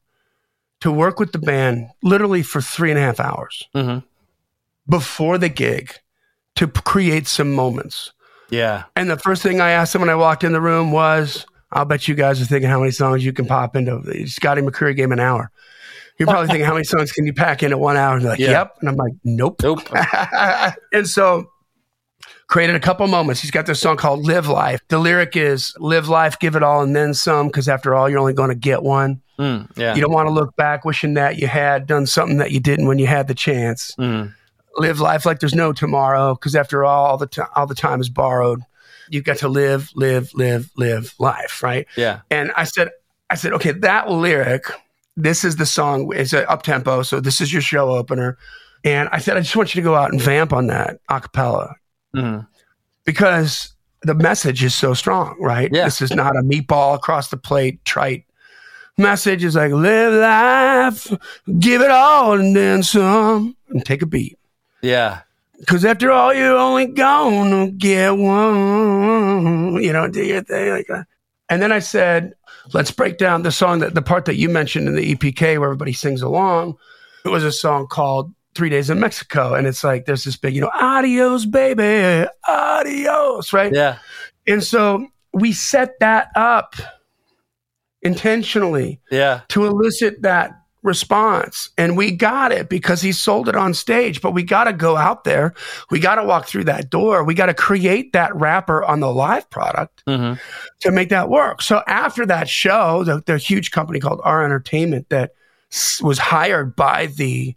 to work with the band literally for three and a half hours mm-hmm. before the gig to p- create some moments. Yeah. And the first thing I asked them when I walked in the room was, I'll bet you guys are thinking how many songs you can pop into. Scotty McCreery gave him an hour. You're probably thinking how many songs can you pack into one hour? And they're like, yeah. yep. And I'm like, nope. Nope. And so created a couple moments. He's got this song called Live Life. The lyric is live life, give it all, and then some, because after all, you're only going to get one. Mm, yeah. You don't want to look back wishing that you had done something that you didn't when you had the chance. Mm. Live life like there's no tomorrow, because after all, all the, t- all the time is borrowed. You've got to live, live, live, live life, right? Yeah. And I said, I said, okay, that lyric, this is the song. It's an up-tempo, so this is your show opener. And I said, I just want you to go out and vamp on that a cappella. Mm-hmm. Because the message is so strong, right? Yeah. This is not a meatball across the plate, trite message is like, live life, give it all, and then some, and take a beat. Yeah. Because after all, you're only gonna get one. You know, do your thing like that. And then I said, let's break down the song, that the part that you mentioned in the E P K where everybody sings along. It was a song called Three Days in Mexico. And it's like, there's this big, you know, adios, baby, adios, right? Yeah. And so we set that up intentionally yeah. to elicit that response. And we got it because he sold it on stage, but we got to go out there. We got to walk through that door. We got to create that wrapper on the live product mm-hmm. to make that work. So after that show, the, the huge company called R Entertainment that s- was hired by the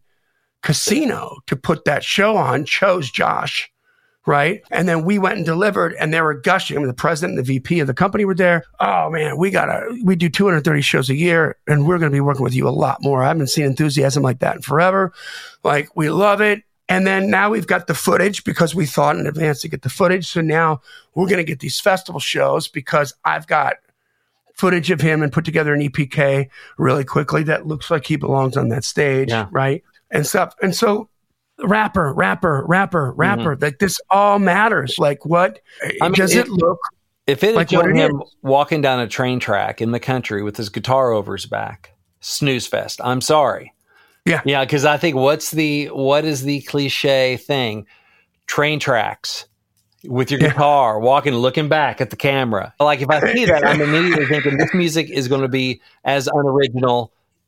casino to put that show on chose Josh. Right. And then we went and delivered and they were gushing. I mean, the president and the V P of the company were there. Oh, man, we got to, we do two hundred thirty shows a year and we're going to be working with you a lot more. I haven't seen enthusiasm like that in forever. Like, we love it. And then now we've got the footage because we thought in advance to get the footage. So now we're going to get these festival shows because I've got footage of him and put together an E P K really quickly that looks like he belongs on that stage. Yeah. Right. And stuff. And so, Rapper, rapper, rapper, rapper. Mm-hmm. Like this all matters. Like what I mean, does it, it look? If it like had shown him walking down a train track in the country with his guitar over his back, snooze fest. I'm sorry. Yeah, yeah. Because I think what's the what is the cliche thing? Train tracks with your yeah. guitar, walking, looking back at the camera. Like if I see that, I'm immediately thinking this music is going to be as unoriginal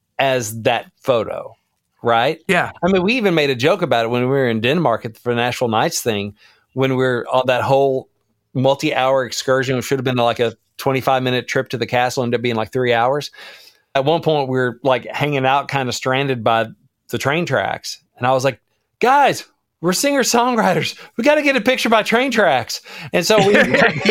as that photo. Right? Yeah. I mean, we even made a joke about it when we were in Denmark at the, for the Nashville Nights thing, when we were on that whole multi-hour excursion, which should have been like a twenty-five minute trip to the castle, ended up being like three hours. At one point, we were like hanging out, kind of stranded by the train tracks. And I was like, guys, we're singer-songwriters. We got to get a picture by train tracks. And so we did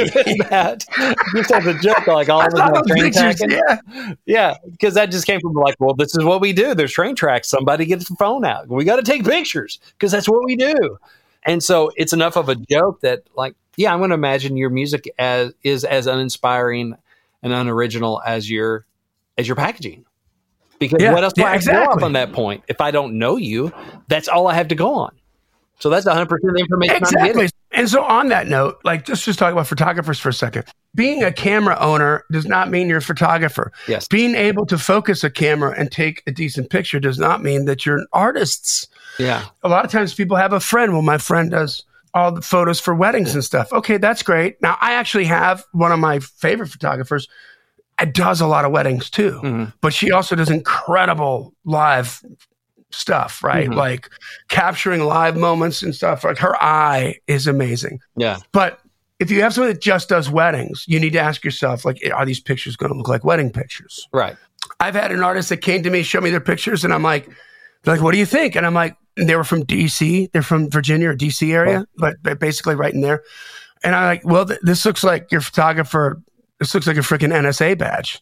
that. Just as a joke, like all of us train tracks. Yeah, yeah, because that just came from like, well, this is what we do. There's train tracks. Somebody gets the phone out. We got to take pictures because that's what we do. And so it's enough of a joke that, like, yeah, I'm going to imagine your music as is as uninspiring and unoriginal as your as your packaging. Because yeah, what else do yeah, I have exactly. to go up on that point? If I don't know you, that's all I have to go on. So that's one hundred percent of the information exactly. I'm getting. And so on that note, like let's just talk about photographers for a second. Being a camera owner does not mean you're a photographer. Yes. Being able to focus a camera and take a decent picture does not mean that you're an artist. Yeah. A lot of times people have a friend. Well, my friend does all the photos for weddings and stuff. Okay, that's great. Now, I actually have one of my favorite photographers. It does a lot of weddings too, mm-hmm. but she also does incredible live stuff, right? Mm-hmm. Like capturing live moments and stuff. Like her eye is amazing. Yeah. But if you have somebody that just does weddings, you need to ask yourself, like, are these pictures going to look like wedding pictures? Right. I've had an artist that came to me, showed me their pictures, and I'm like, they're like, what do you think? And I'm like, and they were from D C. They're from Virginia or D C area, oh. but, but basically right in there. And I'm like, well, th- this looks like your photographer. This looks like a freaking N S A badge.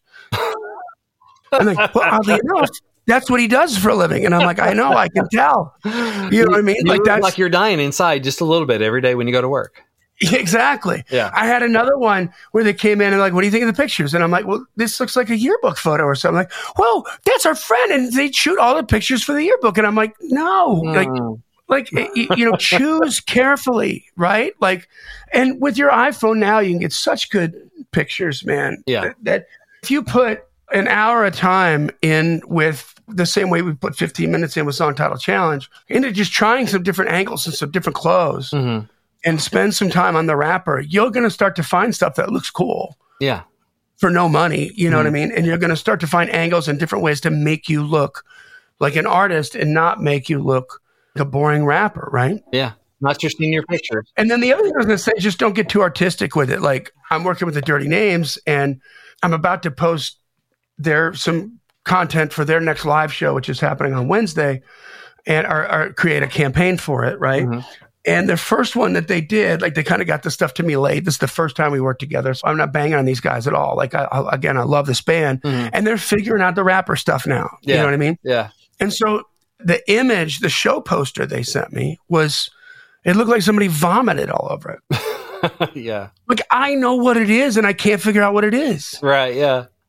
I'm like, well, oddly enough, that's what he does for a living. And I'm like, I know, I can tell. You know what I mean? You like that's like you're dying inside just a little bit every day when you go to work. Exactly. Yeah. I had another one where they came in and like, what do you think of the pictures? And I'm like, well, this looks like a yearbook photo or something. Like, well, that's our friend. And they shoot all the pictures for the yearbook. And I'm like, no, mm. like, like, you, you know, choose carefully, right? Like, and with your iPhone now, you can get such good pictures, man. Yeah. That, that if you put an hour of time in with the same way we put fifteen minutes in with Song Title Challenge into just trying some different angles and some different clothes mm-hmm. and spend some time on the wrapper, you're going to start to find stuff that looks cool. Yeah. For no money, you know mm-hmm. what I mean? And you're going to start to find angles and different ways to make you look like an artist and not make you look like a boring rapper, right? Yeah. Not just in your pictures. And then the other thing I was going to say is just don't get too artistic with it. Like I'm working with the Dirty Names and I'm about to post their some content for their next live show, which is happening on Wednesday, and or, or create a campaign for it, right? Mm-hmm. And the first one that they did, like they kind of got the stuff to me late. This is the first time we worked together, so I'm not banging on these guys at all. Like I, I, again, I love this band, mm-hmm. and they're figuring out the rapper stuff now. Yeah. You know what I mean? Yeah. And so the image, the show poster they sent me was, it looked like somebody vomited all over it. Yeah. Like I know what it is, and I can't figure out what it is. Right. Yeah.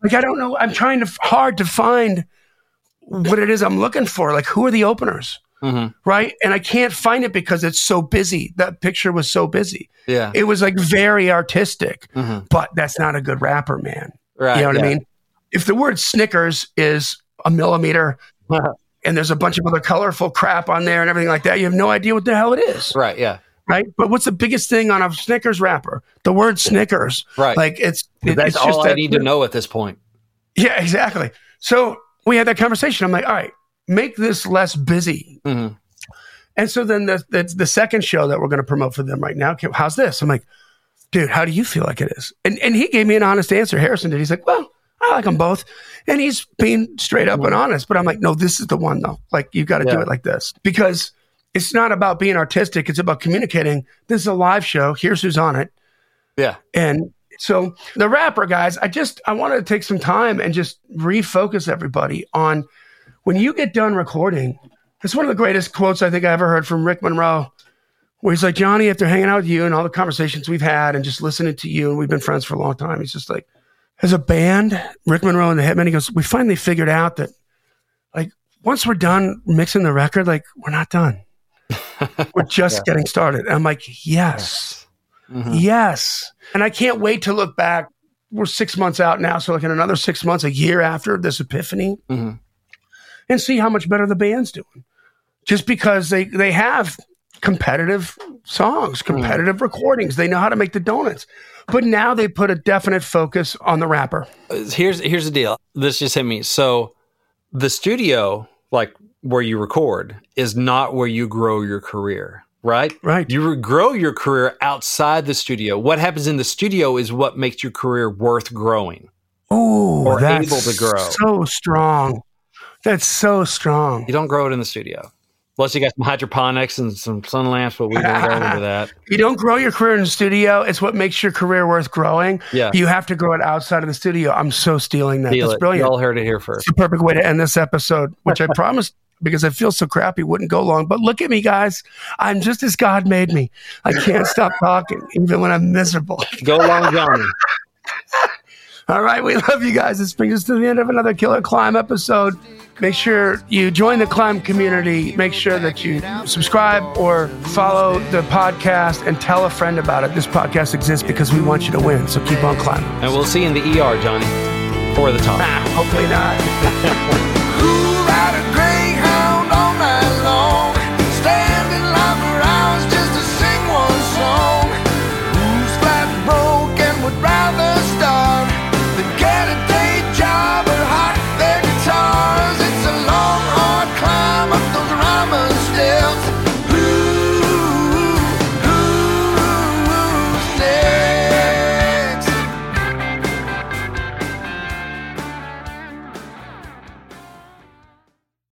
Like, I don't know. I'm trying to hard to find what it is I'm looking for. Like, who are the openers? Mm-hmm. Right. And I can't find it because it's so busy. That picture was so busy. Yeah. It was like very artistic, mm-hmm. but that's not a good rapper, man. Right. You know what yeah. I mean? If the word Snickers is a millimeter and there's a bunch of other colorful crap on there and everything like that, you have no idea what the hell it is. Right. Yeah. Right. But what's the biggest thing on a Snickers wrapper? The word Snickers. Right. Like it's, it, that's it's all just I that, need to know at this point. Yeah, exactly. So we had that conversation. I'm like, all right, make this less busy. Mm-hmm. And so then the, the the second show that we're going to promote for them right now, okay, how's this? I'm like, dude, how do you feel like it is? And and he gave me an honest answer. Harrison did. He's like, well, I like them both. And he's being straight up mm-hmm. and honest. But I'm like, no, this is the one though. Like, you got to yeah. do it like this. Because it's not about being artistic. It's about communicating. This is a live show. Here's who's on it. Yeah. And so the rapper guys, I just, I wanted to take some time and just refocus everybody on when you get done recording. It's one of the greatest quotes I think I ever heard from Rick Monroe, where he's like, Johnny, after hanging out with you and all the conversations we've had and just listening to you, and we've been friends for a long time, he's just like, as a band, Rick Monroe and the Hitmen, he goes, we finally figured out that, like, once we're done mixing the record, like, we're not done. We're just yeah. getting started. And I'm like, yes, yes. Mm-hmm. yes. And I can't wait to look back. We're six months out now, so like in another six months, a year after this epiphany, mm-hmm. and see how much better the band's doing. Just because they, they have competitive songs, competitive mm. recordings. They know how to make the donuts. But now they put a definite focus on the rapper. Here's here's the deal. This just hit me. So the studio, like where you record, is not where you grow your career, right? Right. You grow your career outside the studio. What happens in the studio is what makes your career worth growing. Oh, or that's able to grow. So strong. That's so strong. You don't grow it in the studio. Unless you got some hydroponics and some sun lamps, but we don't go into that. You don't grow your career in the studio. It's what makes your career worth growing. Yeah. You have to grow it outside of the studio. I'm so stealing that. Steal That's it. brilliant. You all heard it here first. It's the perfect way to end this episode, which I promised, because I feel so crappy, wouldn't go long. But look at me, guys. I'm just as God made me. I can't stop talking, even when I'm miserable. Go long, Johnny. All right. We love you guys. This brings us to the end of another Killer Climb episode. Make sure you join the Climb community. Make sure that you subscribe or follow the podcast and tell a friend about it. This podcast exists because we want you to win. So keep on climbing. And we'll see you in the E R, Johnny, or the top. Hopefully not.